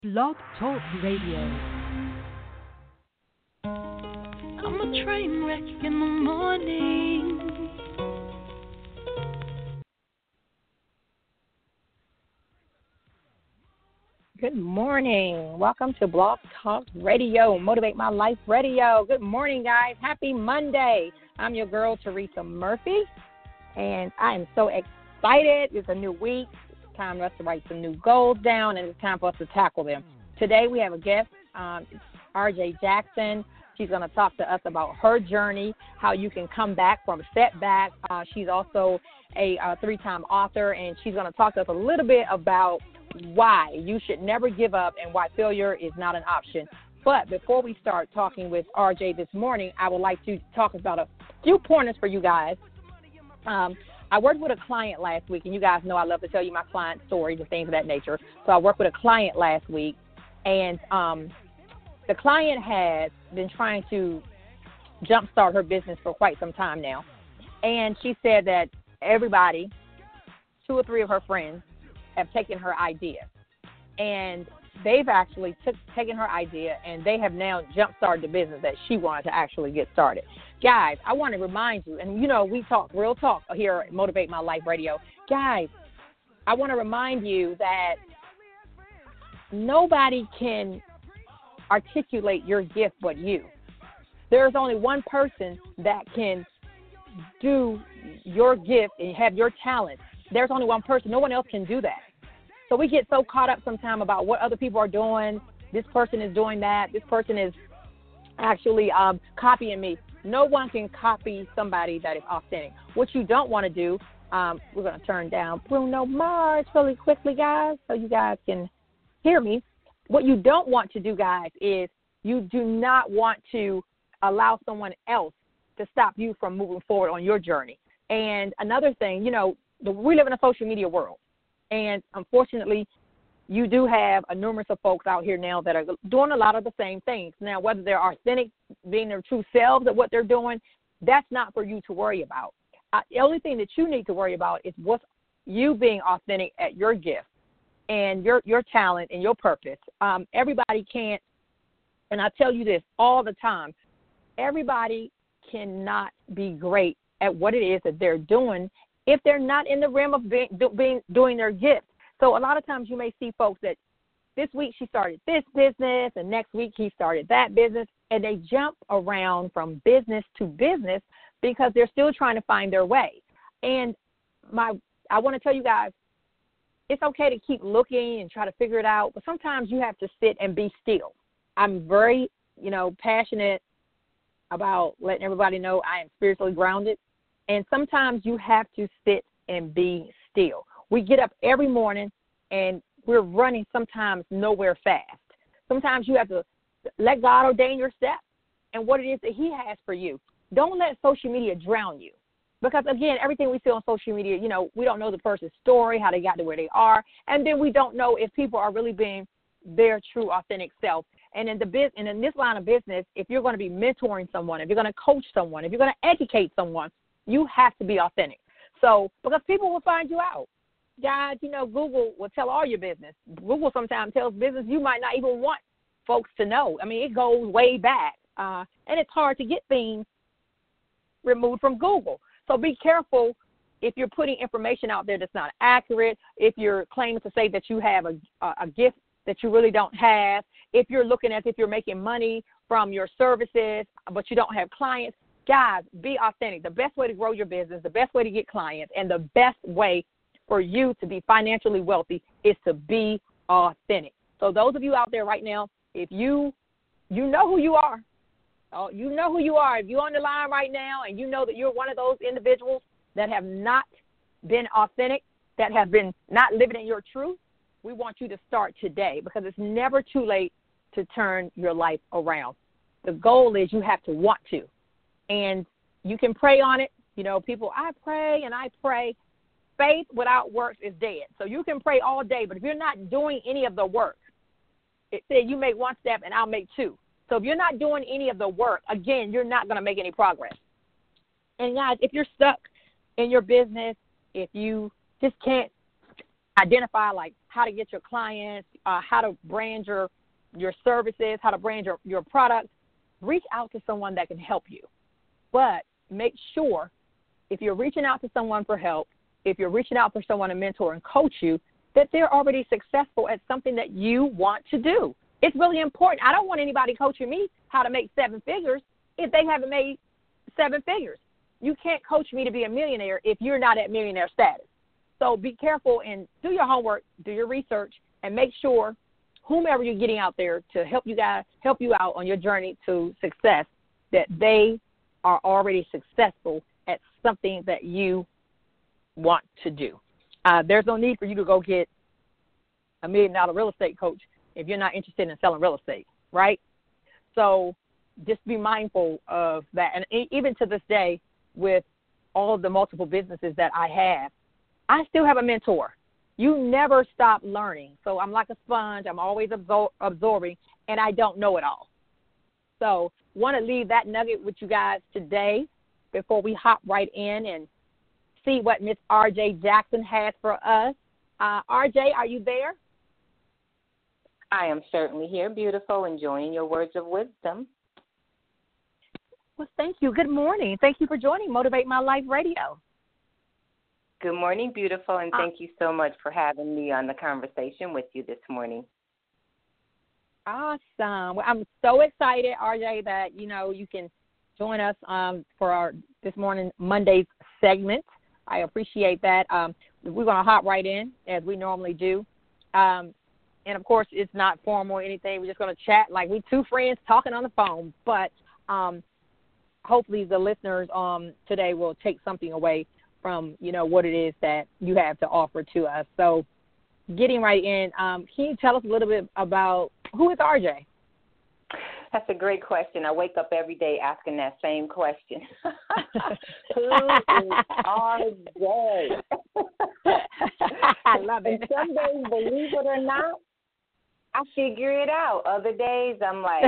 Blog Talk Radio. I'm a train wreck in the morning. Good morning. Welcome to Blog Talk Radio, Motivate My Life Radio. Good morning, guys. Happy Monday. I'm your girl, Teresa Murphy, and I am so excited. It's a new week. It's time for us to write some new goals down, and it's time for us to tackle them. Today we have a guest, RJ Jackson. She's going to talk to us about her journey, how you can come back from setback. She's also a three-time author, and she's going to talk to us a little bit about why you should never give up and why failure is not an option. But before we start talking with RJ this morning, I would like to talk about a few pointers for you guys. I worked with a client last week, and you guys know I love to tell you my client stories and things of that nature. So I worked with a client last week, and the client has been trying to jumpstart her business for quite some time now. And she said that everybody, 2 or 3 of her friends, have taken her idea, and they've actually taken her idea, and they have now jump-started the business that she wanted to actually get started. Guys, I want to remind you, and you know we talk real talk here at Motivate My Life Radio. Guys, I want to remind you that nobody can articulate your gift but you. There's only one person that can do your gift and have your talent. There's only one person. No one else can do that. So we get so caught up sometimes about what other people are doing. This person is doing that. This person is actually copying me. No one can copy somebody that is authentic. What you don't want to do, we're going to turn down Bruno Mars really quickly, guys, so you guys can hear me. What you don't want to do, guys, is you do not want to allow someone else to stop you from moving forward on your journey. And another thing, you know, we live in a social media world, and unfortunately, you do have a numerous of folks out here now that are doing a lot of the same things. Now, whether they're authentic, being their true selves at what they're doing, that's not for you to worry about. The only thing that you need to worry about is what's you being authentic at your gift and your talent and your purpose. Everybody can't, and I tell you this all the time, everybody cannot be great at what it is that they're doing if they're not in the realm of doing their gift. So a lot of times you may see folks that this week she started this business and next week he started that business, and they jump around from business to business because they're still trying to find their way. And I want to tell you guys, it's okay to keep looking and try to figure it out, but sometimes you have to sit and be still. I'm very, passionate about letting everybody know I am spiritually grounded. And sometimes you have to sit and be still. We get up every morning and we're running sometimes nowhere fast. Sometimes you have to let God ordain your steps and what it is that he has for you. Don't let social media drown you. Because, again, everything we see on social media, we don't know the person's story, how they got to where they are. And then we don't know if people are really being their true, authentic self. And in this line of business, if you're going to be mentoring someone, if you're going to coach someone, if you're going to educate someone, you have to be authentic. So, because people will find you out. Guys, Google will tell all your business. Google sometimes tells business you might not even want folks to know. I mean, it goes way back. And it's hard to get things removed from Google. So be careful if you're putting information out there that's not accurate, if you're claiming to say that you have a gift that you really don't have, if you're looking as if you're making money from your services, but you don't have clients. Guys, be authentic. The best way to grow your business, the best way to get clients, and the best way for you to be financially wealthy is to be authentic. So those of you out there right now, if you know who you are, you know who you are. If you're on the line right now and you know that you're one of those individuals that have not been authentic, that have been not living in your truth, we want you to start today because it's never too late to turn your life around. The goal is you have to want to. And you can pray on it. People, I pray and I pray. Faith without works is dead. So you can pray all day, but if you're not doing any of the work, it said you make one step and I'll make 2. So if you're not doing any of the work, again, you're not going to make any progress. And guys, if you're stuck in your business, if you just can't identify like how to get your clients, how to brand your services, how to brand your products, reach out to someone that can help you. But make sure if you're reaching out to someone for help, if you're reaching out for someone to mentor and coach you, that they're already successful at something that you want to do. It's really important. I don't want anybody coaching me how to make 7 figures if they haven't made 7 figures. You can't coach me to be a millionaire if you're not at millionaire status. So be careful and do your homework, do your research, and make sure whomever you're getting out there to help you out on your journey to success, that they are already successful at something that you want to do. There's no need for you to go get a $1 million real estate coach if you're not interested in selling real estate, right? So just be mindful of that. And even to this day, with all of the multiple businesses that I have, I still have a mentor. You never stop learning. So I'm like a sponge. I'm always absorbing, and I don't know it all. So want to leave that nugget with you guys today before we hop right in and see what Miss RJ Jackson has for us. RJ, are you there? I am certainly here, beautiful, enjoying your words of wisdom. Well, thank you. Good morning. Thank you for joining Motivate My Life Radio. Good morning, beautiful, and thank you so much for having me on the conversation with you this morning. Awesome. Well, I'm so excited, RJ, that, you can join us for our this morning Monday's segment. I appreciate that. We're going to hop right in as we normally do. And, of course, it's not formal or anything. We're just going to chat like we two friends talking on the phone. But hopefully the listeners today will take something away from, what it is that you have to offer to us. So getting right in, can you tell us a little bit about who is RJ? That's a great question. I wake up every day asking that same question. Who is RJ? I love it. And some days, believe it or not, I figure it out. Other days, I'm like,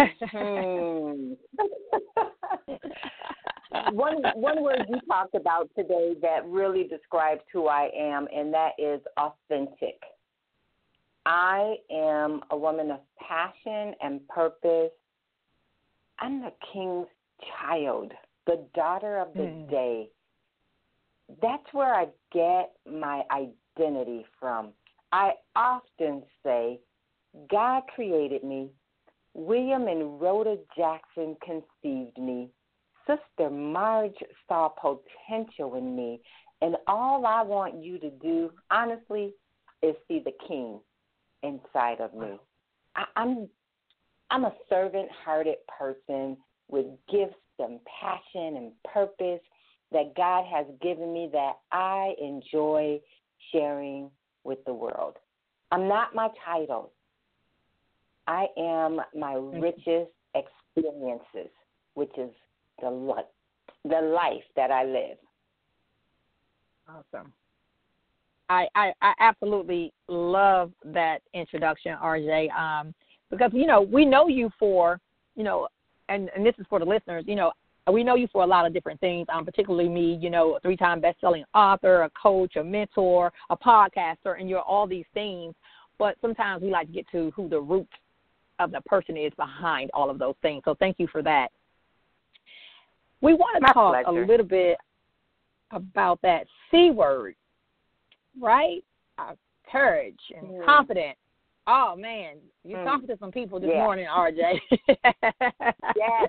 One word you talked about today that really describes who I am, and that is authentic. I am a woman of passion and purpose. I'm the king's child, the daughter of the day. That's where I get my identity from. I often say, God created me. William and Rhoda Jackson conceived me. Sister Marge saw potential in me. And all I want you to do, honestly, is see the king inside of me. I'm a servant-hearted person with gifts and passion and purpose that God has given me that I enjoy sharing with the world. I'm not my titles. I am my richest experiences, which is the life that I live. Awesome. I absolutely love that introduction, RJ, because, we know you for, and this is for the listeners, we know you for a lot of different things, particularly me, a 3-time best-selling author, a coach, a mentor, a podcaster, and you're all these things. But sometimes we like to get to who the root of the person is behind all of those things. So thank you for that. We want to talk a little bit about that C word, right? Courage and confidence. Oh, man, you're talking to some people this morning, RJ. Yes.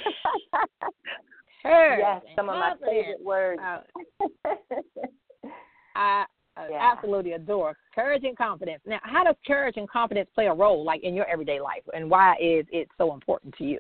Courage. Yes, some of my favorite words. I absolutely adore courage and confidence. Now, how does courage and confidence play a role, like, in your everyday life, and why is it so important to you?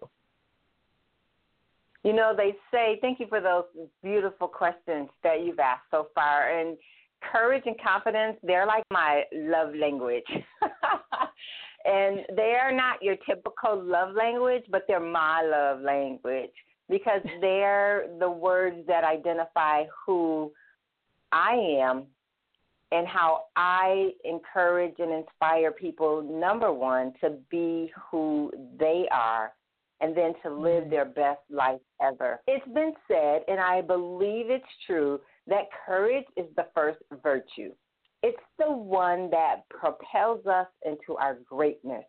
They say, thank you for those beautiful questions that you've asked so far. And courage and confidence, they're like my love language. And they are not your typical love language, but they're my love language because they're the words that identify who I am and how I encourage and inspire people, number one, to be who they are, and then to live their best life ever. It's been said, and I believe it's true, that courage is the first virtue. It's the one that propels us into our greatness.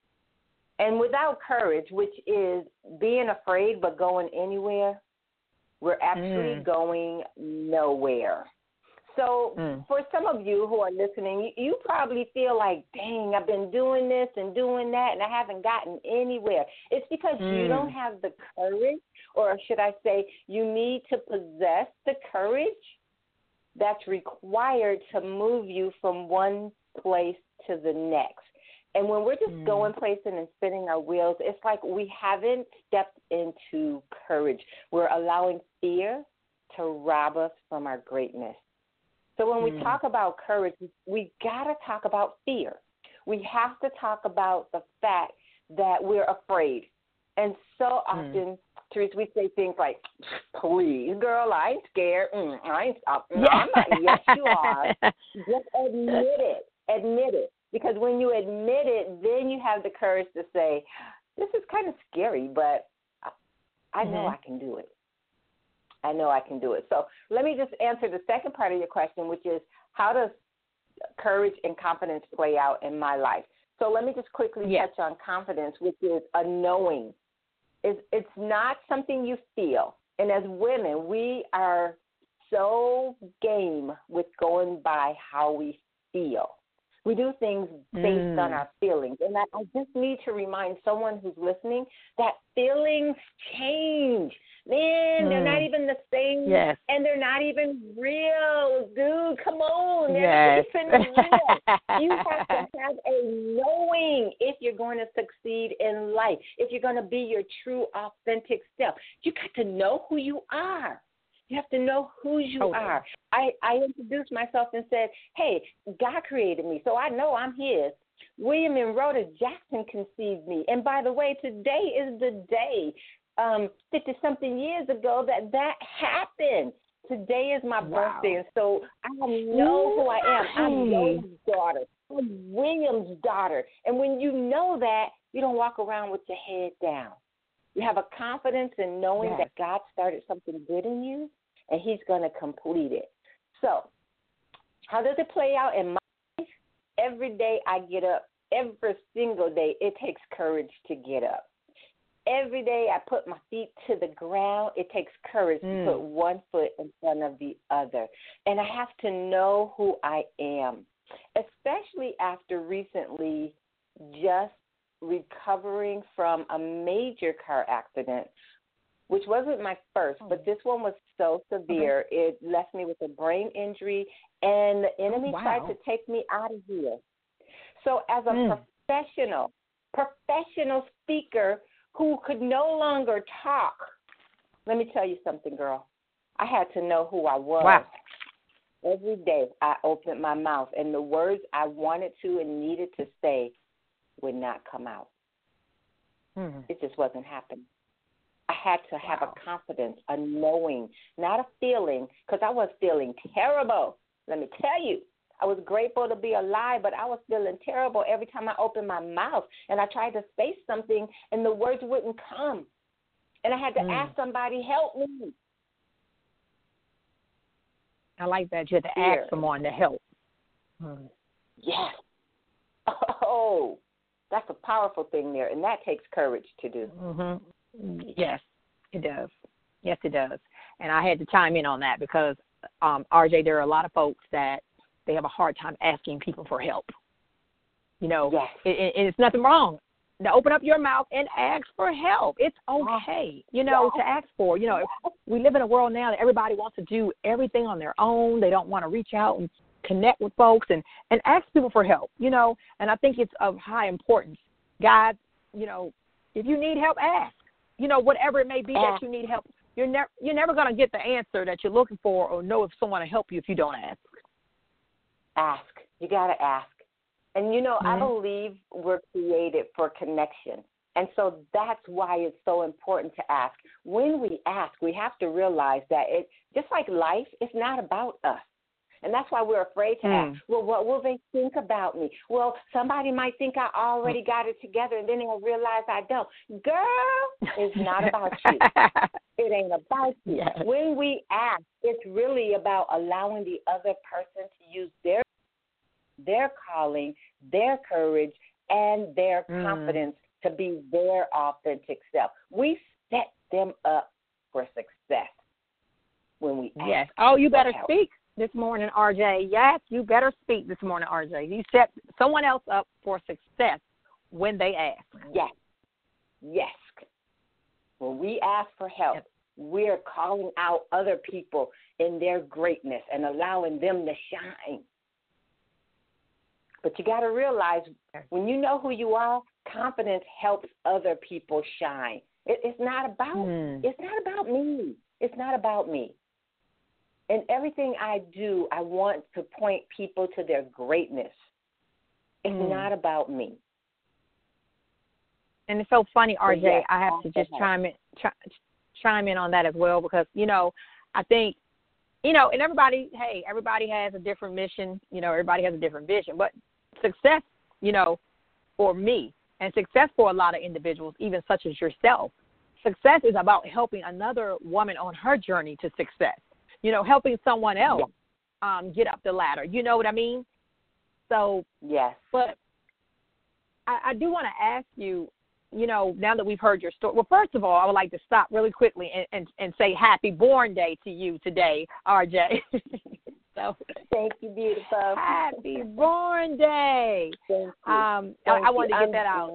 And without courage, which is being afraid but going anywhere, we're actually going nowhere. So for some of you who are listening, you probably feel like, dang, I've been doing this and doing that, and I haven't gotten anywhere. It's because you don't have the courage, or should I say, you need to possess the courage that's required to move you from one place to the next. And when we're just going places and spinning our wheels, it's like we haven't stepped into courage. We're allowing fear to rob us from our greatness. So when we talk about courage, we got to talk about fear. We have to talk about the fact that we're afraid. And so often, Therese, we say things like, please, girl, I ain't scared. I'm not. Yes, you are. Just admit it. Admit it. Because when you admit it, then you have the courage to say, this is kind of scary, but I know I can do it. I know I can do it. So let me just answer the second part of your question, which is how does courage and confidence play out in my life? So let me just quickly touch on confidence, which is a knowing. It's not something you feel. And as women, we are so game with going by how we feel. We do things based on our feelings. And I just need to remind someone who's listening that feelings change. Man, they're not even the same, and they're not even real. Dude, come on. They're not even real. You have to have a knowing if you're going to succeed in life, if you're going to be your true, authentic self. You got to know who you are. You have to know who you are. I introduced myself and said, hey, God created me, so I know I'm his. William and Rhoda Jackson conceived me. And by the way, today is the day, 50-something years ago, that happened. Today is my birthday, and so I know who I am. I'm Rhoda's daughter. I'm William's daughter. And when you know that, you don't walk around with your head down. You have a confidence in knowing that God started something good in you, and he's going to complete it. So how does it play out in my life? Every day I get up, every single day, it takes courage to get up. Every day I put my feet to the ground, it takes courage to put one foot in front of the other. And I have to know who I am, especially after recently just recovering from a major car accident, which wasn't my first, but this one was so severe. It left me with a brain injury, and the enemy tried to take me out of here. So as a professional speaker who could no longer talk, let me tell you something, girl. I had to know who I was. Wow. Every day I opened my mouth, and the words I wanted to and needed to say would not come out. It just wasn't happening. I had to have a confidence, a knowing, not a feeling, because I was feeling terrible. Let me tell you, I was grateful to be alive, but I was feeling terrible every time I opened my mouth, and I tried to say something, and the words wouldn't come. And I had to ask somebody, help me. I like that. You had to ask someone to help. Yes. Oh, that's a powerful thing there, and that takes courage to do. Yes, it does. Yes, it does. And I had to chime in on that because, RJ, there are a lot of folks that they have a hard time asking people for help. You know, and it's nothing wrong. Now open up your mouth and ask for help. It's okay, you know, to ask for. You know, we live in a world now that everybody wants to do everything on their own. They don't want to reach out and connect with folks and ask people for help, you know. And I think it's of high importance. God, you know, if you need help, ask. You know, whatever it may be that you need help. You're never going to get the answer that you're looking for or know if someone will help you if you don't ask. Ask. You got to ask. And, you know, I believe we're created for connection. And so that's why it's so important to ask. When we ask, we have to realize that it, just like life, it's not about us. And that's why we're afraid to ask. Well, what will they think about me? Well, somebody might think I already got it together, and then they'll realize I don't. Girl, it's not about you. It ain't about you. Yes. When we ask, it's really about allowing the other person to use their their calling, their courage, and their confidence to be their authentic self. We set them up for success when we ask. Yes. Oh, you better help. speak this morning, RJ. Yes, you better speak this morning, RJ. You set someone else up for success when they ask. Yes. Yes. When we ask for help, we're calling out other people in their greatness and allowing them to shine. But you got to realize, when you know who you are, confidence helps other people shine. It's not about it's not about me. It's not about me. In everything I do, I want to point people to their greatness. It's not about me. And it's so funny, RJ. Yes, I have to just chime in on that as well, because, you know, I think, you know, and everybody has a different mission. You know, everybody has a different vision. But success, you know, for me, and success for a lot of individuals, even such as yourself, success is about helping another woman on her journey to success. You know, helping someone else get up the ladder. You know what I mean? So, yes. But I do want to ask you, you know, now that we've heard your story, well, first of all, I would like to stop really quickly and say happy born day to you today, RJ. So, thank you, beautiful. Happy born day. Thank you. I wanted to get that out.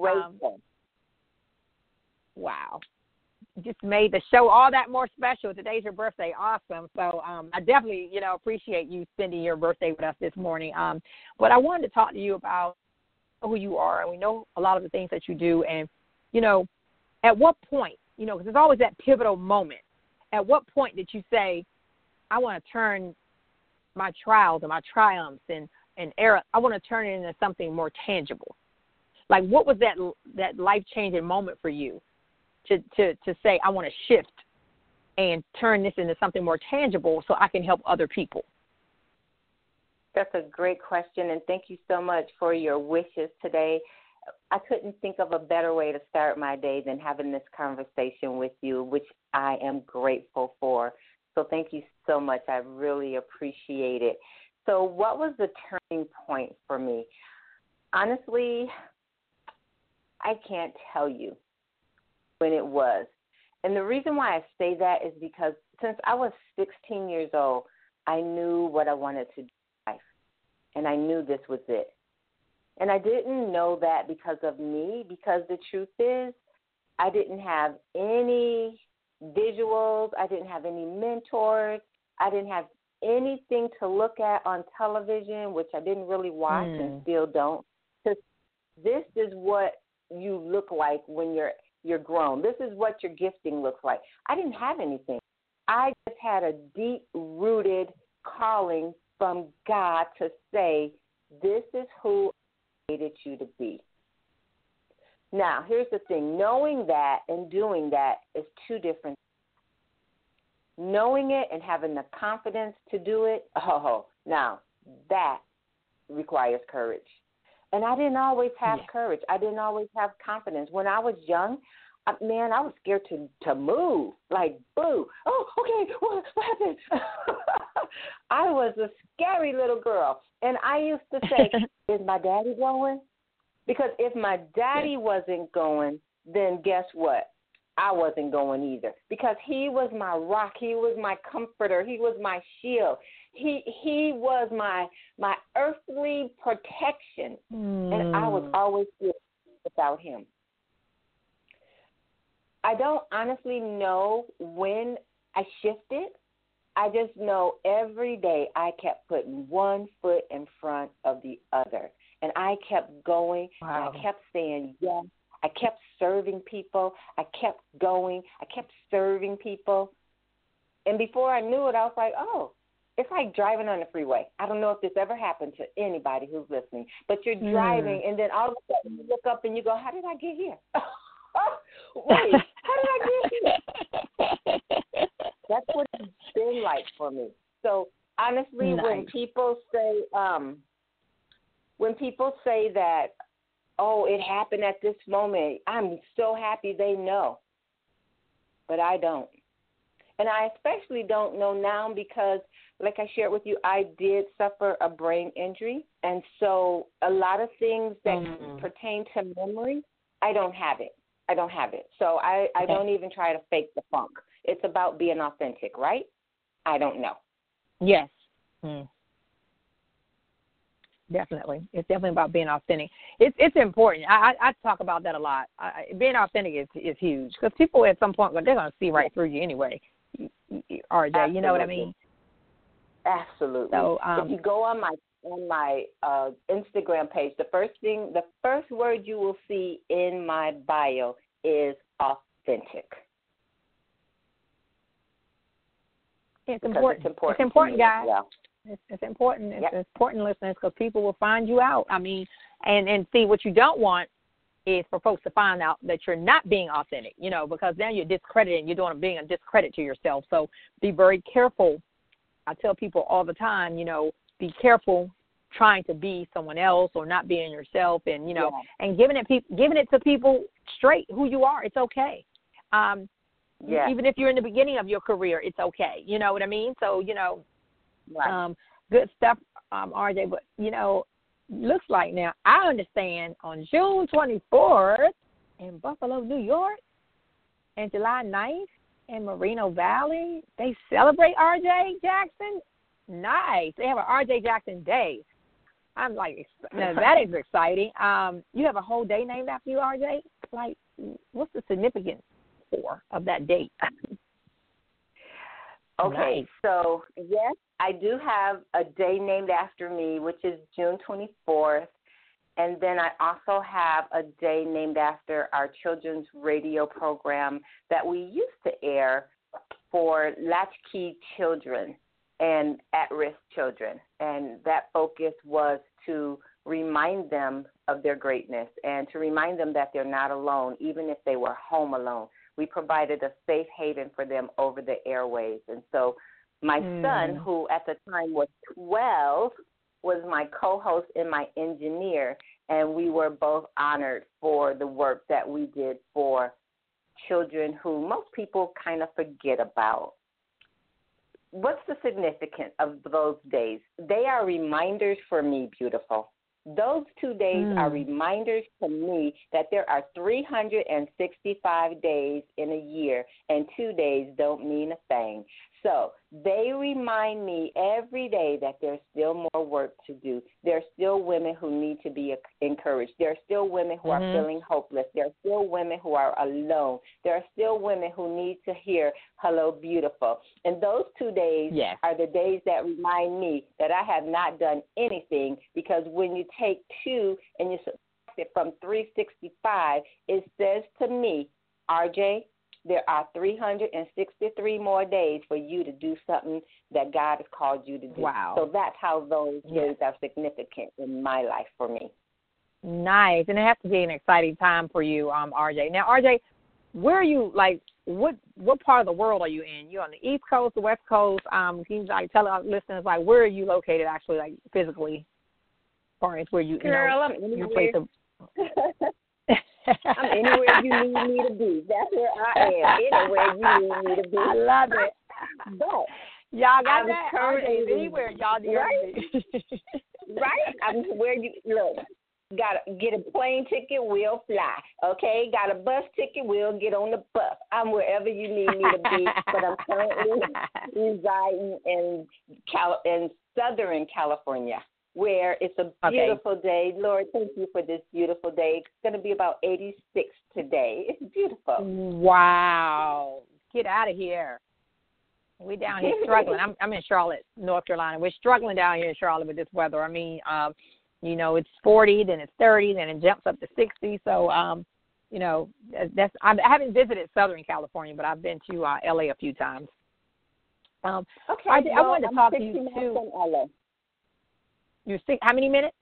Wow. Just made the show all that more special. Today's your birthday. Awesome. So I definitely, you know, appreciate you spending your birthday with us this morning. But I wanted to talk to you about who you are, and we know a lot of the things that you do. And, you know, at what point, you know, because there's always that pivotal moment. At what point did you say, I want to turn my trials and my triumphs and error, I want to turn it into something more tangible? Like, what was that life-changing moment for you to say, I want to shift and turn this into something more tangible so I can help other people? That's a great question, and thank you so much for your wishes today. I couldn't think of a better way to start my day than having this conversation with you, which I am grateful for. So thank you so much. I really appreciate it. So what was the turning point for me? Honestly, I can't tell you when it was. And the reason why I say that is because since I was 16 years old, I knew what I wanted to do in life, and I knew this was it. And I didn't know that because of me, because the truth is I didn't have any visuals. I didn't have any mentors. I didn't have anything to look at on television, which I didn't really watch and still don't. Because this is what you look like when you're grown. This is what your gifting looks like. I didn't have anything. I just had a deep-rooted calling from God to say, this is who I created you to be. Now, here's the thing. Knowing that and doing that is two different things. Knowing it and having the confidence to do it, now that requires courage. And I didn't always have courage. I didn't always have confidence. When I was young, I was scared to move. Like, boo. Oh, okay, what happened? I was a scary little girl. And I used to say, is my daddy going? Because if my daddy wasn't going, then guess what? I wasn't going either. Because he was my rock. He was my comforter. He was my shield. He was my earthly protection. And I was always good without him. I don't honestly know when I shifted. I just know every day I kept putting one foot in front of the other. And I kept going. Wow. And I kept saying yes. I kept serving people. I kept going. I kept serving people. And before I knew it, I was like, oh, it's like driving on the freeway. I don't know if this ever happened to anybody who's listening, but you're driving, and then all of a sudden you look up and you go, how did I get here? Wait, how did I get here? That's what it's been like for me. So honestly, when people say that, oh, it happened at this moment, I'm so happy they know. But I don't. And I especially don't know now because like I shared with you, I did suffer a brain injury. And so a lot of things that pertain to memory, I don't have it. So I don't even try to fake the funk. It's about being authentic, right? I don't know. Yes. Definitely. It's definitely about being authentic. It's important. I talk about that a lot. Being authentic is huge because people at some point, they're going to see right through you anyway, RJ. Absolutely. You know what I mean? Absolutely. So, if you go on my Instagram page, the first word you will see in my bio is authentic. It's important. It's important, guys. Well. It's important. It's important, listeners, because people will find you out. I mean, and see, what you don't want is for folks to find out that you're not being authentic, because now you're discrediting. You're being a discredit to yourself. So be very careful. I tell people all the time, be careful trying to be someone else or not being yourself, and and giving it to people straight who you are. It's okay. Even if you're in the beginning of your career, it's okay. You know what I mean? So right. Good stuff, RJ. But looks like now I understand on June 24th in Buffalo, New York, and July 9th in Moreno Valley, they celebrate R.J. Jackson. Nice. They have an R.J. Jackson Day. I'm like, now that is exciting. You have a whole day named after you, R.J.? Like, what's the significance of that date? Okay, nice. So, yes, I do have a day named after me, which is June 24th. And then I also have a day named after our children's radio program that we used to air for latchkey children and at-risk children. And that focus was to remind them of their greatness and to remind them that they're not alone, even if they were home alone. We provided a safe haven for them over the airways. And so my son, who at the time was 12, was my co-host and my engineer, and we were both honored for the work that we did for children who most people kind of forget about. What's the significance of those days? They are reminders for me, beautiful. Those 2 days are reminders to me that there are 365 days in a year, and 2 days don't mean a thing. So they remind me every day that there's still more work to do. There are still women who need to be encouraged. There are still women who are feeling hopeless. There are still women who are alone. There are still women who need to hear, hello, beautiful. And those 2 days are the days that remind me that I have not done anything, because when you take 2 and you subtract it from 365, it says to me, RJ, there are 363 more days for you to do something that God has called you to do. Wow. So that's how those days are significant in my life for me. Nice. And it has to be an exciting time for you, RJ. Now, RJ, where are you, like, what part of the world are you in? You on the East Coast, the West Coast? Can you tell our listeners, where are you located actually, physically? As far as where you, Girl, I'm anywhere. I'm anywhere you need me to be. That's where I am. Anywhere you need me to be. I love it. But y'all got that? RJ, anywhere y'all need to be. Right? I'm where you look. Got to get a plane ticket, we'll fly. Okay? Got a bus ticket, we'll get on the bus. I'm wherever you need me to be, but I'm currently residing in Southern California, where it's a beautiful day. Lord, thank you for this beautiful day. It's going to be about 86 today. It's beautiful. Wow. Get out of here. We down here struggling. I'm in Charlotte, North Carolina. We're struggling down here in Charlotte with this weather. I mean, it's 40, then it's 30, then it jumps up to 60. So, I haven't visited Southern California, but I've been to LA a few times. I wanted to talk to you too. From LA. How many minutes?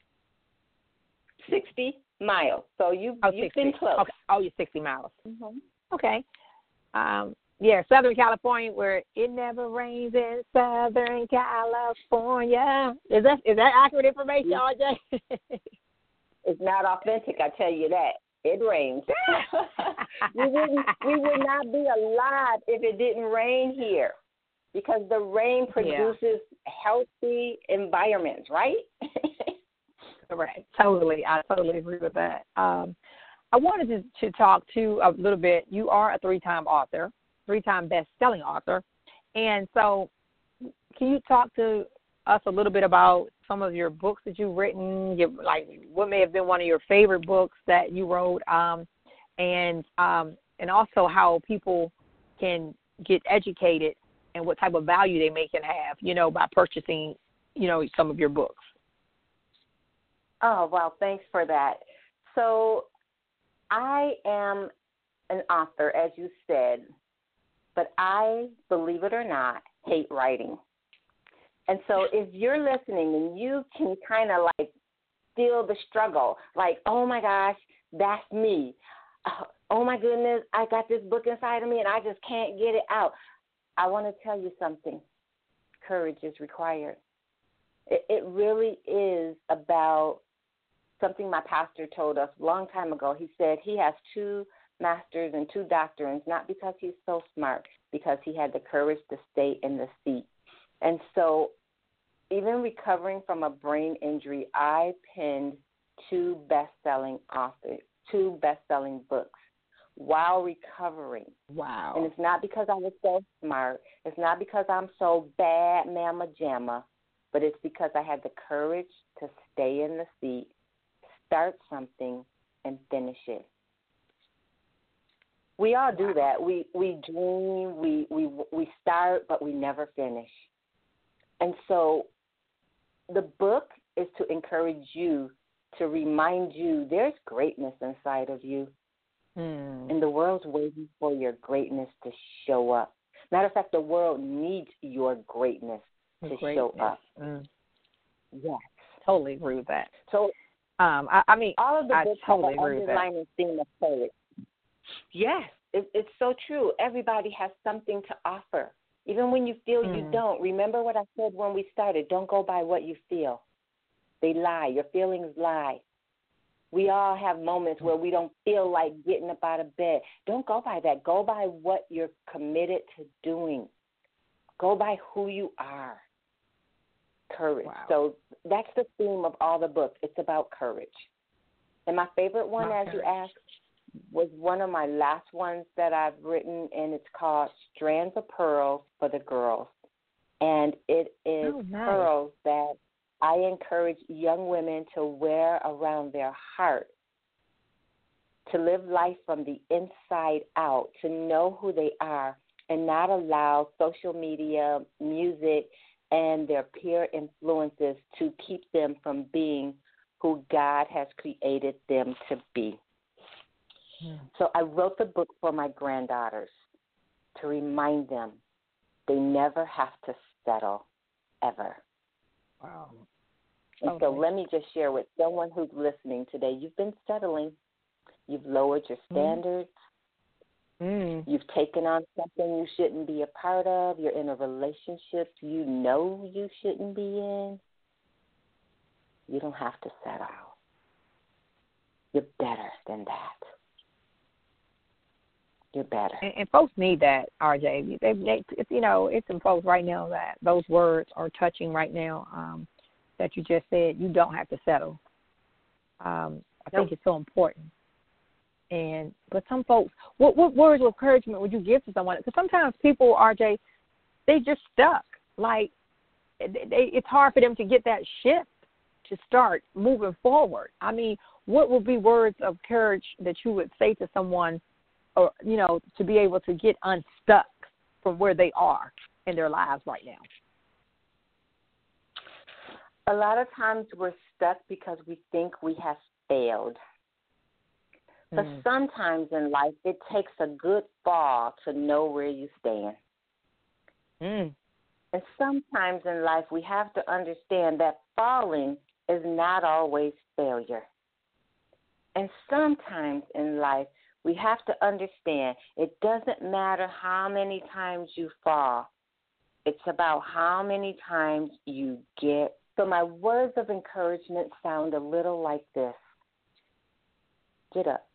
60 miles. So you've been close. Okay. Oh, you're 60 miles. Mm-hmm. Okay. Southern California, where it never rains in Southern California. Is that accurate information, RJ? It's not authentic, I tell you that. It rains. we would not be alive if it didn't rain here. because the rain produces healthy environments, right? Correct. Totally. I totally agree with that. I wanted to talk to a little bit. You are a three-time author, three-time best-selling author. And so can you talk to us a little bit about some of your books that you've written, like what may have been one of your favorite books that you wrote, and also how people can get educated and what type of value they may can have, by purchasing, some of your books. Oh, well, thanks for that. So I am an author, as you said, but I, believe it or not, hate writing. And so if you're listening and you can kind of like feel the struggle, like, oh, my gosh, that's me. Oh, my goodness, I got this book inside of me and I just can't get it out. I want to tell you something. Courage is required. It really is about something my pastor told us a long time ago. He said he has 2 masters and 2 doctrines, not because he's so smart, because he had the courage to stay in the seat. And so even recovering from a brain injury, I penned 2 best-selling books while recovering. Wow. And it's not because I was so smart. It's not because I'm so bad, mamma jamma, but it's because I had the courage to stay in the seat, start something, and finish it. We all do that. We dream, we start, but we never finish. And so the book is to encourage you, to remind you there's greatness inside of you. And the world's waiting for your greatness to show up. Matter of fact, the world needs your greatness to show up. Yes. Totally agree with that. So, I mean, all of the books totally have an agree with that. underlying theme of courage. Yes, it's so true. Everybody has something to offer. Even when you feel you don't. Remember what I said when we started. Don't go by what you feel. They lie. Your feelings lie. We all have moments where we don't feel like getting up out of bed. Don't go by that. Go by what you're committed to doing. Go by who you are. Courage. Wow. So that's the theme of all the books. It's about courage. And my favorite one, as you asked, was one of my last ones that I've written, and it's called Strands of Pearls for the Girls. And it is pearls that I encourage young women to wear around their heart, to live life from the inside out, to know who they are and not allow social media, music, and their peer influences to keep them from being who God has created them to be. So I wrote the book for my granddaughters to remind them they never have to settle, ever. Wow. And so let me just share with someone who's listening today. You've been settling. You've lowered your standards. You've taken on something you shouldn't be a part of. You're in a relationship you know you shouldn't be in. You don't have to settle. You're better than that. You're better. And folks need that, RJ. It's in folks right now that those words are touching right now. That you just said, you don't have to settle. I think it's so important. But some folks, what words of encouragement would you give to someone? Because sometimes people, RJ, they just stuck. Like it's hard for them to get that shift to start moving forward. I mean, what would be words of courage that you would say to someone, or to be able to get unstuck from where they are in their lives right now? A lot of times we're stuck because we think we have failed. But sometimes in life it takes a good fall to know where you stand. And sometimes in life we have to understand that falling is not always failure. And sometimes in life we have to understand it doesn't matter how many times you fall. It's about how many times you get. So my words of encouragement sound a little like this. Get up.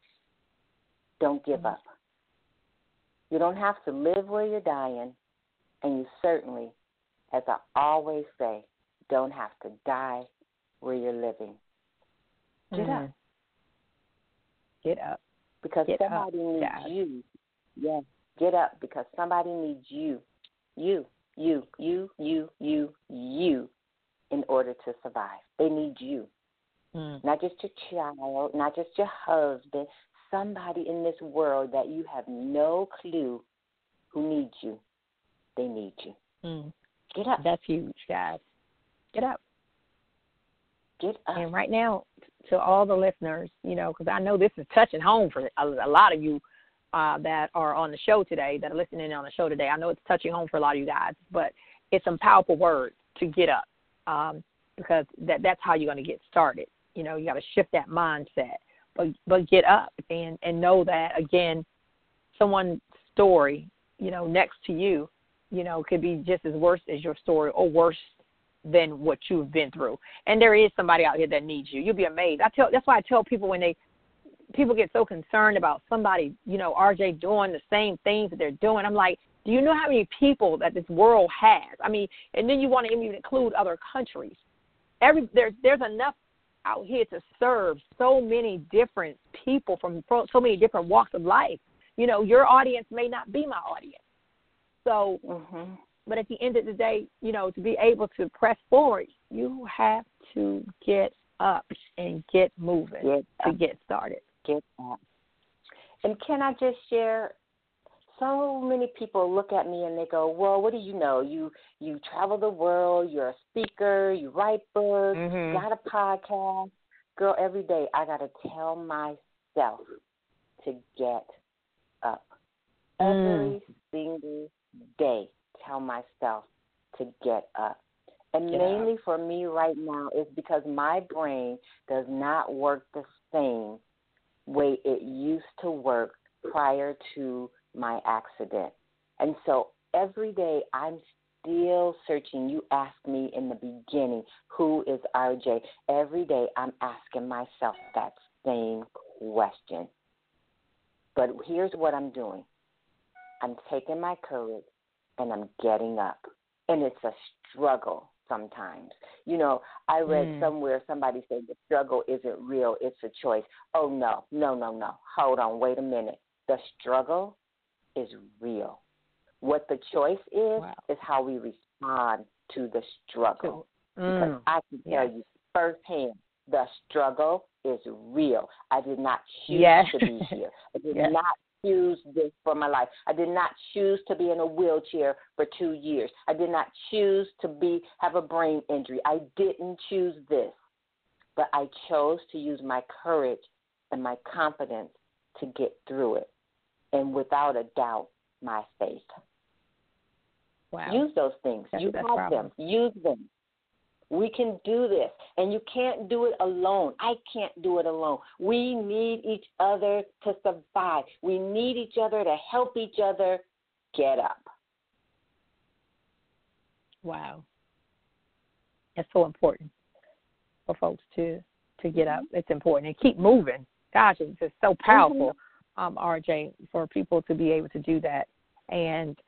Don't give up. You don't have to live where you're dying. And you certainly, as I always say, don't have to die where you're living. Get up. Get up. Because Get somebody up, needs guys. you. Yes, get up because somebody needs you. You in order to survive. They need you. Not just your child, not just your husband, somebody in this world that you have no clue who needs you. They need you. Get up. That's huge, guys. Get up. Get up. And right now, to all the listeners, because I know this is touching home for a lot of you that are on the show today, that are listening on the show today. I know it's touching home for a lot of you guys, but it's some powerful words to get up because that's how you're going to get started. You got to shift that mindset, but get up and know that, again, someone's story, next to you, could be just as worse as your story or worse than what you've been through. And there is somebody out here that needs you. You'll be amazed. That's why I tell people when people get so concerned about somebody, RJ doing the same things that they're doing. I'm like, do you know how many people that this world has? I mean, and then you want to even include other countries. There's enough out here to serve so many different people from so many different walks of life. Your audience may not be my audience. So, but at the end of the day, to be able to press forward, you have to get up and get moving to get started. Get up. And can I just share, so many people look at me and they go, well, what do you know? You travel the world, you're a speaker, you write books, you got a podcast. Girl, every day I got to tell myself to get up. Every single day, tell myself to get up. And mainly for me right now is because my brain does not work the same way it used to work prior to my accident. And so every day I'm still searching. You asked me in the beginning, who is RJ? Every day I'm asking myself that same question. But here's what I'm doing. I'm taking my courage and I'm getting up. And it's a struggle sometimes. I read somewhere somebody said the struggle isn't real, it's a choice. Oh, no. Hold on, wait a minute. The struggle is real. What the choice is how we respond to the struggle. Because I can tell you firsthand, the struggle is real. I did not choose to be here. I did not choose this for my life. I did not choose to be in a wheelchair for 2 years. I did not choose to have a brain injury. I didn't choose this. But I chose to use my courage and my confidence to get through it. And without a doubt, my faith. Wow. Use those things. You have them. Use them. We can do this. And you can't do it alone. I can't do it alone. We need each other to survive. We need each other to help each other get up. Wow. It's so important for folks to get up. It's important. And keep moving. Gosh, it's just so powerful, RJ, for people to be able to do that. And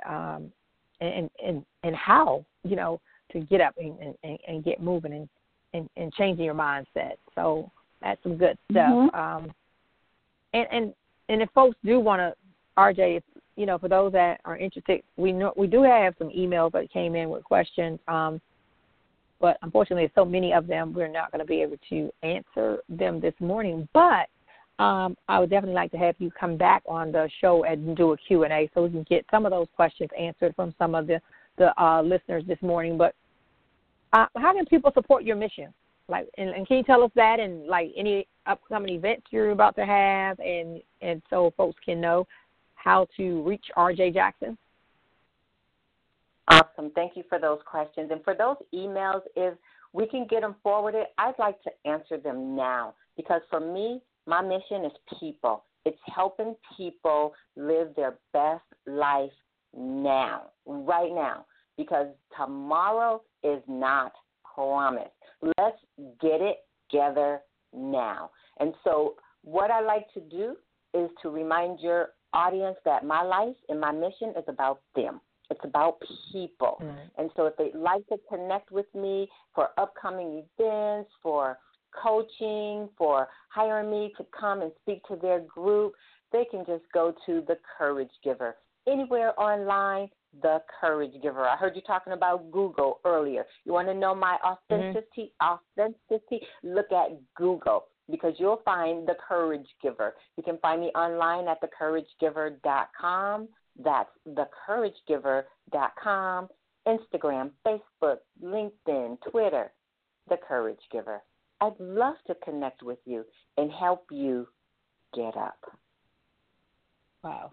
how, to get up and get moving and changing your mindset. So that's some good stuff. And if folks do want to, RJ, for those that are interested, we do have some emails that came in with questions, but unfortunately, so many of them, we're not going to be able to answer them this morning. But I would definitely like to have you come back on the show and do a Q&A so we can get some of those questions answered from some of the listeners this morning. But how can people support your mission? And can you tell us that, and any upcoming events you're about to have, and so folks can know how to reach RJ Jackson? Awesome. Thank you for those questions. And for those emails, if we can get them forwarded, I'd like to answer them now, because for me, my mission is people. It's helping people live their best life now, right now, because tomorrow is not promised. Let's get it together now. And so what I like to do is to remind your audience that my life and my mission is about them. It's about people. Mm-hmm. And so if they'd like to connect with me for upcoming events, for coaching, for hiring me to come and speak to their group, they can just go to The Courage Giver. Anywhere online, The Courage Giver. I heard you talking about Google earlier. You want to know my authenticity? Look at Google, because you'll find The Courage Giver. You can find me online at thecouragegiver.com. That's thecouragegiver.com. Instagram, Facebook, LinkedIn, Twitter, The Courage Giver. I'd love to connect with you and help you get up. Wow.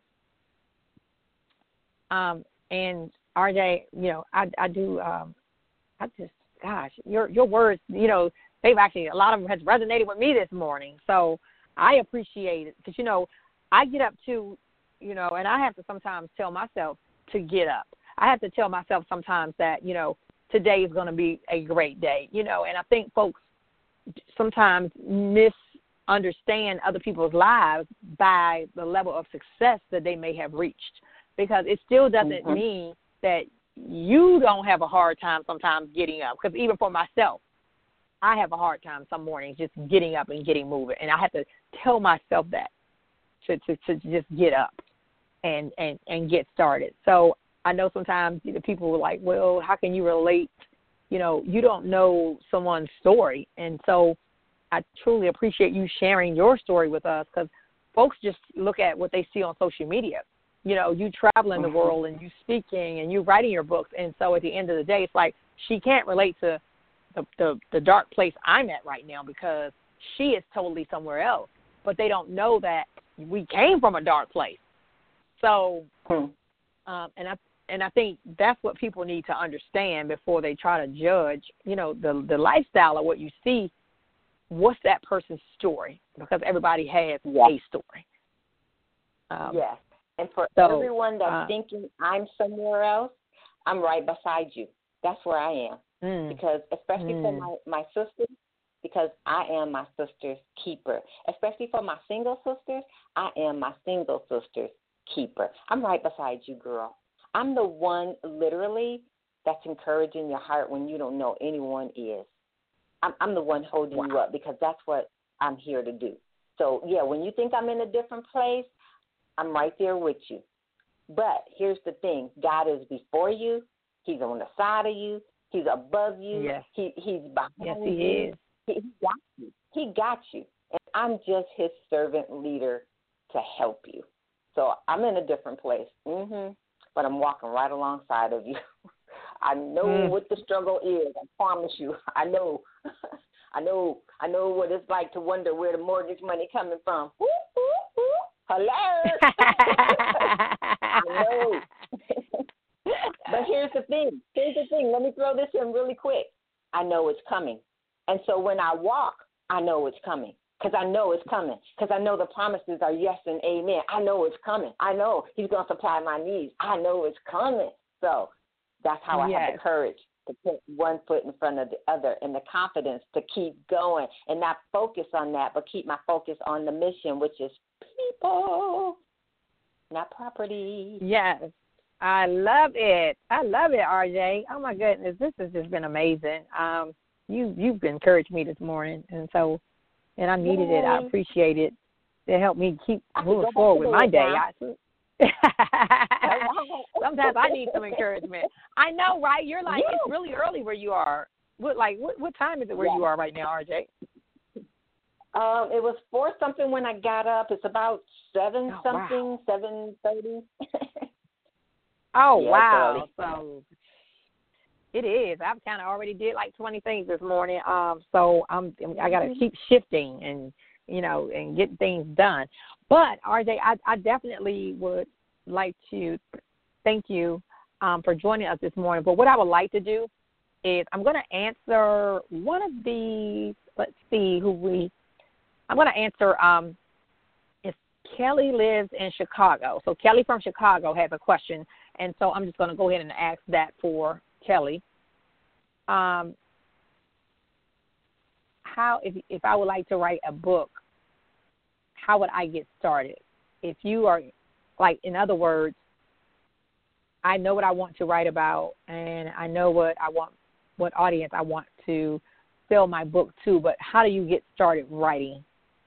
And RJ, you know, I just, gosh, your words, you know, they've actually, a lot of them has resonated with me this morning. So I appreciate it, because, you know, I get up too, you know, and I have to sometimes tell myself to get up. I have to tell myself sometimes that, you know, today is going to be a great day, you know, and I think folks sometimes misunderstand other people's lives by the level of success that they may have reached, because it still doesn't mean that you don't have a hard time sometimes getting up, because even for myself, I have a hard time some mornings just getting up and getting moving, and I have to tell myself that to just get up and get started. So I know sometimes, you know, people are like, well, how can you relate? You know, you don't know someone's story. And so I truly appreciate you sharing your story with us, because folks just look at what they see on social media. You know, you traveling the world and you speaking and you writing your books. And so at the end of the day, it's like she can't relate to the dark place I'm at right now, because she is totally somewhere else. But they don't know that we came from a dark place. So, and I think that's what people need to understand before they try to judge, you know, the lifestyle of what you see. What's that person's story? Because everybody has a story. Yes. And for everyone that's thinking I'm somewhere else, I'm right beside you. That's where I am. Because especially for my sisters, because I am my sister's keeper. Especially for my single sisters, I am my single sister's keeper. I'm right beside you, girl. I'm the one literally that's encouraging your heart when you don't know anyone is. I'm the one holding you up, because that's what I'm here to do. So, yeah, when you think I'm in a different place, I'm right there with you. But here's the thing. God is before you. He's on the side of you. He's above you. Yes. He's behind you. Yes, he is. He got you. He got you. And I'm just his servant leader to help you. So I'm in a different place. But I'm walking right alongside of you. I know what the struggle is. I promise you. I know. I know what it's like to wonder where the mortgage money coming from. Hello. I know. But here's the thing. Let me throw this in really quick. I know it's coming. And so when I walk, I know it's coming. Because I know it's coming. Because I know the promises are yes and amen. I know it's coming. I know he's going to supply my needs. I know it's coming. So that's how I have the courage to put one foot in front of the other, and the confidence to keep going and not focus on that, but keep my focus on the mission, which is people, not property. Yes. I love it. RJ. Oh, my goodness. This has just been amazing. You've encouraged me this morning, and I needed it. I appreciate it. It helped me keep moving forward with my day. Sometimes I need some encouragement. I know, right? You're like, it's really early where you are. What time is it where you are right now, RJ? It was 4 something when I got up. It's about 7 something, 7:30. Oh, wow. So it is. I've kind of already did like 20 things this morning. So I got to keep shifting and, you know, and get things done. But, RJ, I definitely would like to thank you for joining us this morning. But what I would like to do is I'm going to answer one of these. Let's see I'm going to answer if Kelly lives in Chicago. So Kelly from Chicago has a question, and so I'm just going to go ahead and ask that for Kelly. How, if I would like to write a book, how would I get started? If you are, like, in other words, I know what I want to write about, and I know what audience I want to sell my book to, but how do you get started writing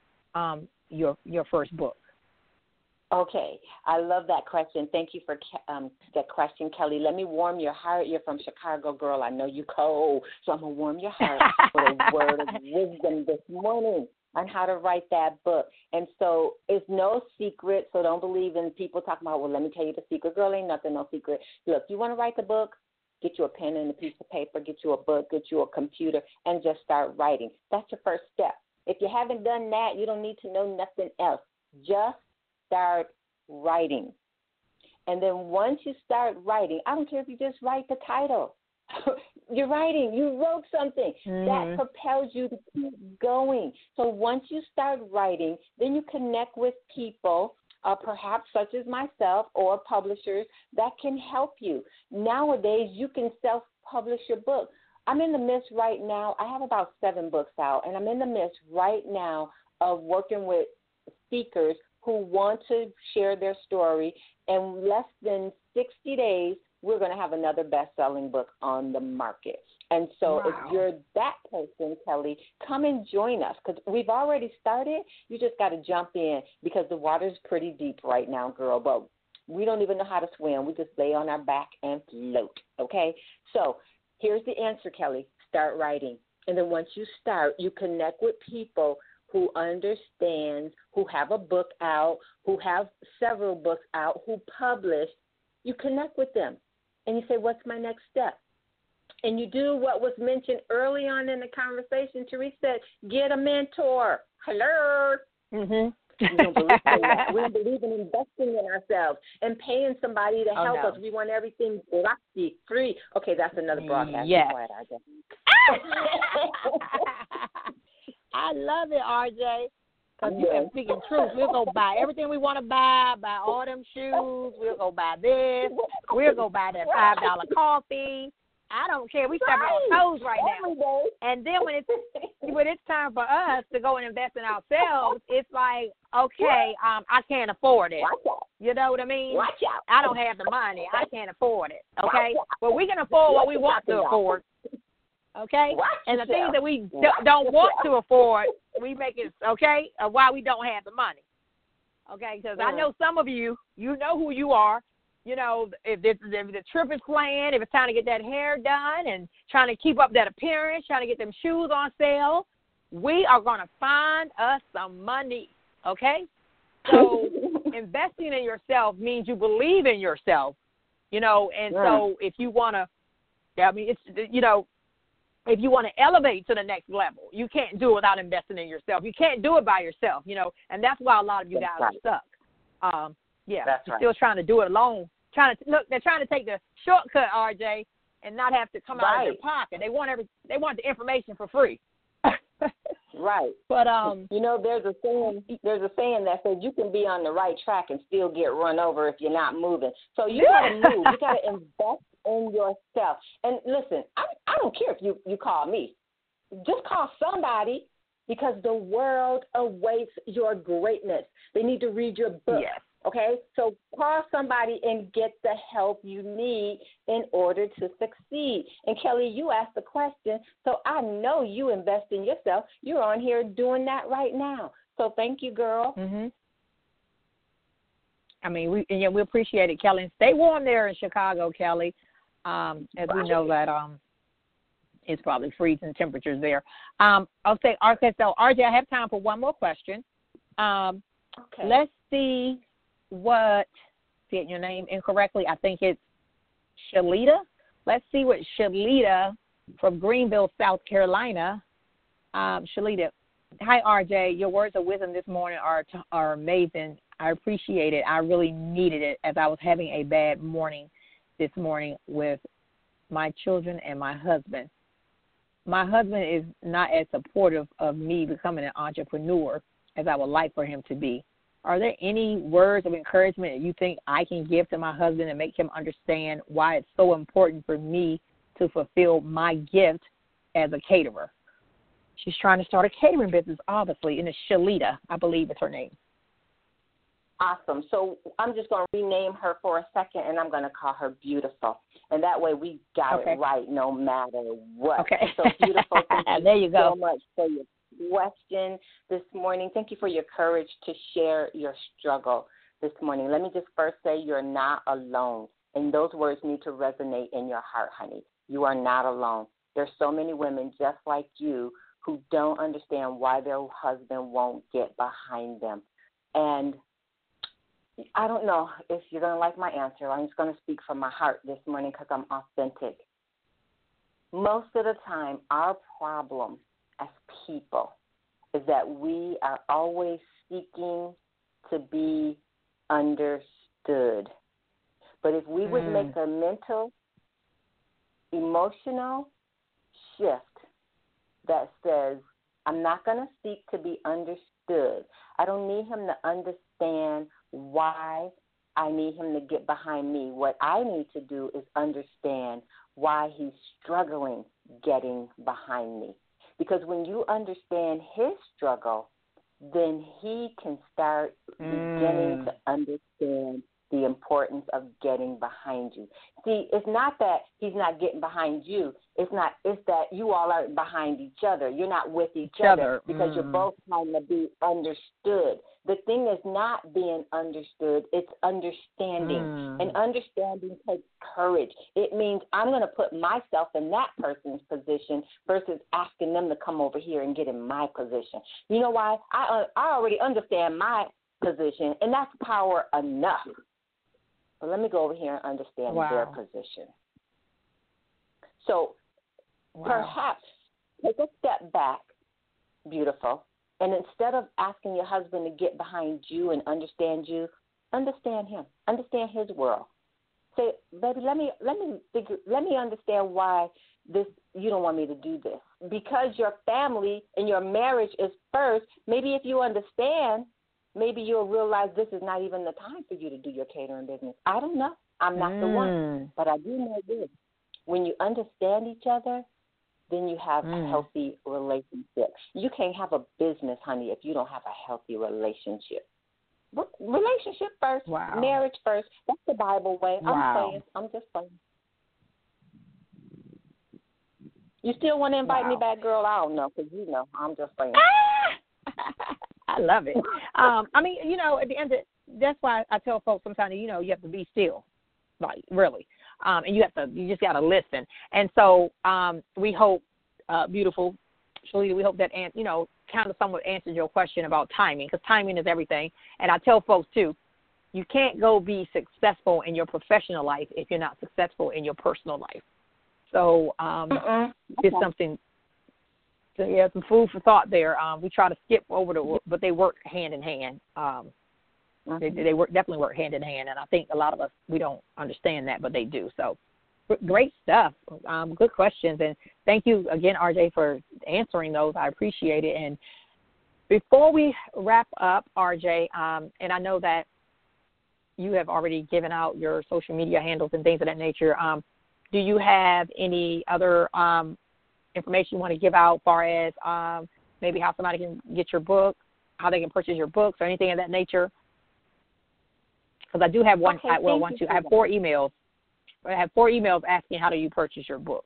your first book? Okay, I love that question. Thank you for that question, Kelly. Let me warm your heart. You're from Chicago, girl. I know you cold, so I'm going to warm your heart with a word of wisdom this morning on how to write that book. And so it's no secret, so don't believe in people talking about, well, let me tell you the secret. Girl, ain't nothing, no secret. Look, you want to write the book? Get you a pen and a piece of paper, get you a book, get you a computer, and just start writing. That's your first step. If you haven't done that, you don't need to know nothing else. Just start writing. And then once you start writing, I don't care if you just write the title. You're writing. You wrote something. That propels you to keep going. So once you start writing, then you connect with people, perhaps such as myself or publishers that can help you. Nowadays, you can self-publish your book. I'm in the midst right now. I have about 7 books out, and I'm in the midst right now of working with speakers who want to share their story. In less than 60 days, we're going to have another best-selling book on the market. And so if you're that person, Kelly, come and join us because we've already started. You just got to jump in because the water's pretty deep right now, girl. But we don't even know how to swim. We just lay on our back and float, okay? So here's the answer, Kelly. Start writing. And then once you start, you connect with people who understand, who have a book out, who have several books out, who publish. You connect with them. And you say, what's my next step? And you do what was mentioned early on in the conversation. Therese said, get a mentor. Hello. We don't believe in that. We don't believe in investing in ourselves and paying somebody to help us. We want everything glossy, free. Okay, that's another broadcast. Yes. I love it, RJ. Because you have speaking truth. We'll go buy everything we want to buy all them shoes. We'll go buy this. We'll go buy that $5 coffee. I don't care. We stepping on toes right now. And then when it's time for us to go and invest in ourselves, it's like, okay, I can't afford it. You know what I mean? Watch out. I don't have the money. I can't afford it. Okay? But we can afford what we want to afford. Okay? And the things that we don't want to afford, we make it, okay, why we don't have the money. Okay? Because I know some of you, you know who you are. You know, if the trip is planned, if it's time to get that hair done and trying to keep up that appearance, trying to get them shoes on sale, we are going to find us some money, okay? So investing in yourself means you believe in yourself, you know, and so if you want to, I mean, it's, you know, if you want to elevate to the next level, you can't do it without investing in yourself. You can't do it by yourself, you know, and that's why a lot of you guys are stuck. You're still trying to do it alone. They're trying to take the shortcut, RJ, and not have to come out of their pocket. They want the information for free. Right. But you know, there's a saying that says you can be on the right track and still get run over if you're not moving. So you got to move. You got to invest in yourself. And listen, I don't care if you call me. Just call somebody because the world awaits your greatness. They need to read your book. Yes. Okay, so call somebody and get the help you need in order to succeed. And Kelly, you asked the question, so I know you invest in yourself. You're on here doing that right now. So thank you, girl. I mean, we appreciate it, Kelly. And stay warm there in Chicago, Kelly. As we know that it's probably freezing temperatures there. Okay, so RJ, I have time for one more question. Let's see. Getting your name incorrectly, I think it's Shalita. Let's see what Shalita from Greenville, South Carolina. Shalita, hi, RJ. Your words of wisdom this morning are amazing. I appreciate it. I really needed it as I was having a bad morning this morning with my children and my husband. My husband is not as supportive of me becoming an entrepreneur as I would like for him to be. Are there any words of encouragement that you think I can give to my husband and make him understand why it's so important for me to fulfill my gift as a caterer? She's trying to start a catering business, obviously, and it's Shalita, I believe is her name. Awesome. So I'm just going to rename her for a second, and I'm going to call her Beautiful. And that way we got it right no matter what. Okay. So Beautiful, thank there you go. so much for your question this morning. Thank you for your courage to share your struggle this morning. Let me just first say you're not alone. And those words need to resonate in your heart, honey. You are not alone. There's so many women just like you who don't understand why their husband won't get behind them. And I don't know if you're going to like my answer. I'm just going to speak from my heart this morning because I'm authentic. Most of the time, our problem as people is that we are always seeking to be understood. But if we would make a mental, emotional shift that says, I'm not going to seek to be understood. I don't need him to understand why I need him to get behind me. What I need to do is understand why he's struggling getting behind me. Because when you understand his struggle, then he can start beginning to understand the importance of getting behind you. See, it's not that he's not getting behind you. It's that you all are behind each other. You're not with each other because you're both trying to be understood. The thing is not being understood, it's understanding. And understanding takes courage. It means I'm going to put myself in that person's position versus asking them to come over here and get in my position. You know why? I already understand my position, and that's power enough. But let me go over here and understand their position. So perhaps take a step back, Beautiful, and instead of asking your husband to get behind you and understand you, understand him, understand his world. Say, baby, let me understand why you don't want me to do this. Because your family and your marriage is first, maybe if you understand, maybe you'll realize this is not even the time for you to do your catering business. I don't know. I'm not the one. But I do know this. When you understand each other, then you have a healthy relationship. You can't have a business, honey, if you don't have a healthy relationship. Relationship first, marriage first. That's the Bible way. I'm just saying. You still want to invite me back, girl? I don't know, because you know, I'm just saying. I love it. I mean, you know, at the end of that's why I tell folks sometimes, you know, you have to be still, like really, and you just got to listen. And so we hope, Beautiful, Shalita, we hope that kind of somewhat answers your question about timing, because timing is everything. And I tell folks too, you can't go be successful in your professional life if you're not successful in your personal life. So it's something. So, yeah, some food for thought there. We try to skip over but they work hand in hand. They definitely work hand in hand, and I think a lot of us, we don't understand that, but they do. So great stuff. Good questions, and thank you again, RJ, for answering those. I appreciate it. And before we wrap up, RJ, and I know that you have already given out your social media handles and things of that nature, do you have any other information you want to give out as far as maybe how somebody can get your book, how they can purchase your books, or anything of that nature? Because I do have one. Okay, I have 4 emails. I have 4 emails asking how do you purchase your books.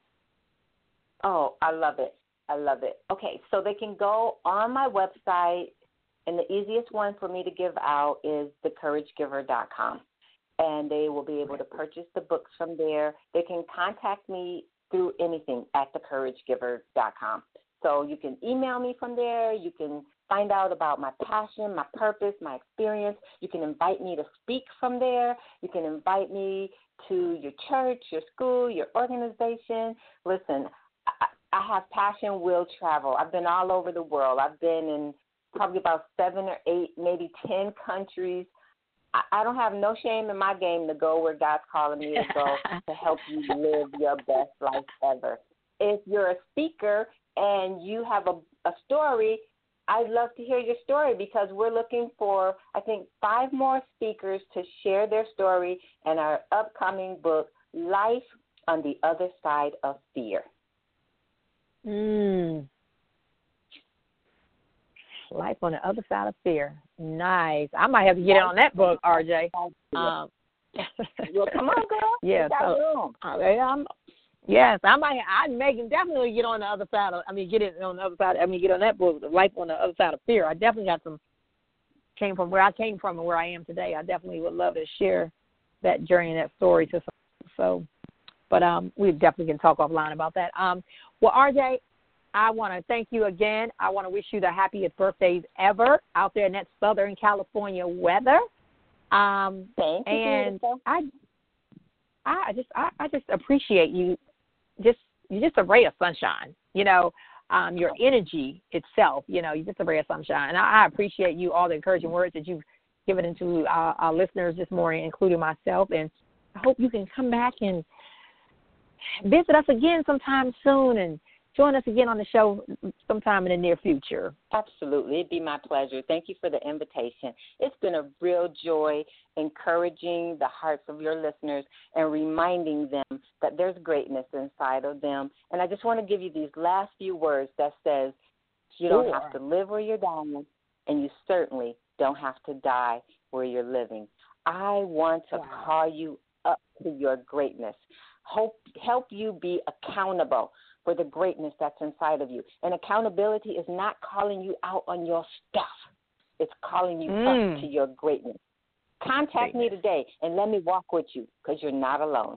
Oh, I love it. I love it. Okay, so they can go on my website, and the easiest one for me to give out is thecouragegiver.com, and they will be able to purchase the books from there. They can contact me through anything at thecouragegiver.com. So you can email me from there. You can find out about my passion, my purpose, my experience. You can invite me to speak from there. You can invite me to your church, your school, your organization. Listen, I have passion, will travel. I've been all over the world. I've been in probably about 7 or 8, maybe 10 countries. I don't have no shame in my game to go where God's calling me to go to help you live your best life ever. If you're a speaker and you have a story, I'd love to hear your story, because we're looking for, I think, 5 more speakers to share their story in our upcoming book, Life on the Other Side of Fear. Life on the Other Side of Fear. Nice. I might have to get in on that book, RJ. Well, come on, girl. Yeah. Yes, I can definitely get on the other side get on that book, Life on the Other Side of Fear. I definitely got came from where I came from and where I am today. I definitely would love to share that journey and that story to some. But we definitely can talk offline about that. Well, RJ, I want to thank you again. I want to wish you the happiest birthdays ever out there in that Southern California weather. Thank you. And I just appreciate you. You're just a ray of sunshine. Your energy itself. You're just a ray of sunshine. And I appreciate you, all the encouraging words that you've given into our listeners this morning, including myself. And I hope you can come back and visit us again sometime soon and join us again on the show sometime in the near future. Absolutely. It'd be my pleasure. Thank you for the invitation. It's been a real joy encouraging the hearts of your listeners and reminding them that there's greatness inside of them. And I just want to give you these last few words that says you don't have to live where you're dying, and you certainly don't have to die where you're living. I want to call you up to your greatness. Help you be accountable for the greatness that's inside of you. And accountability is not calling you out on your stuff. It's calling you up to your greatness. Contact me today and let me walk with you, because you're not alone.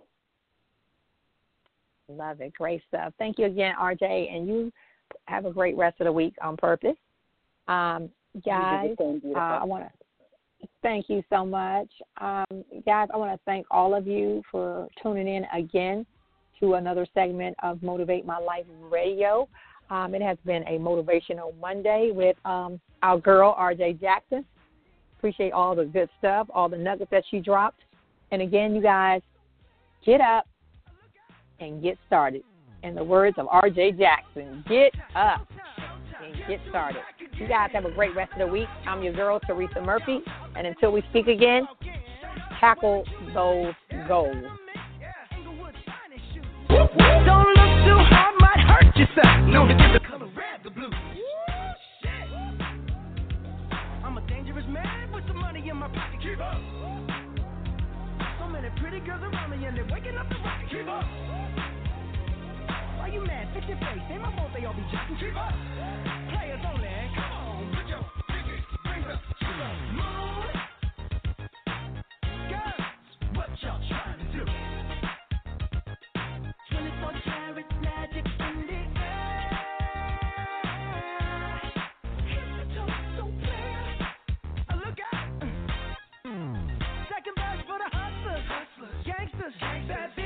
Love it. Great stuff. Thank you again, RJ, and you have a great rest of the week on purpose. Guys, I want to thank you so much. Guys, I want to thank all of you for tuning in again to another segment of Motivate My Life Radio. It has been a motivational Monday with our girl, RJ Jackson. Appreciate all the good stuff, all the nuggets that she dropped. And again, you guys, get up and get started. In the words of RJ Jackson, get up and get started. You guys have a great rest of the week. I'm your girl, Teresa Murphy. And until we speak again, tackle those goals. Don't look too hard, might hurt yourself. Know to get the color red, the blue. I'm a dangerous man with some money in my pocket. Keep up. So many pretty girls around me and they're waking up the rocket. Keep up. Why you mad? Fix your face. Ain't my fault they all be jacking. Keep up. Players only. Come on, put your pinky fingers to the moon. Girls, what y'all trying to do? 24 karat magic in the air. Hit the toe so clear. Look out. Second verse for the hustlers. Gangsters. Bad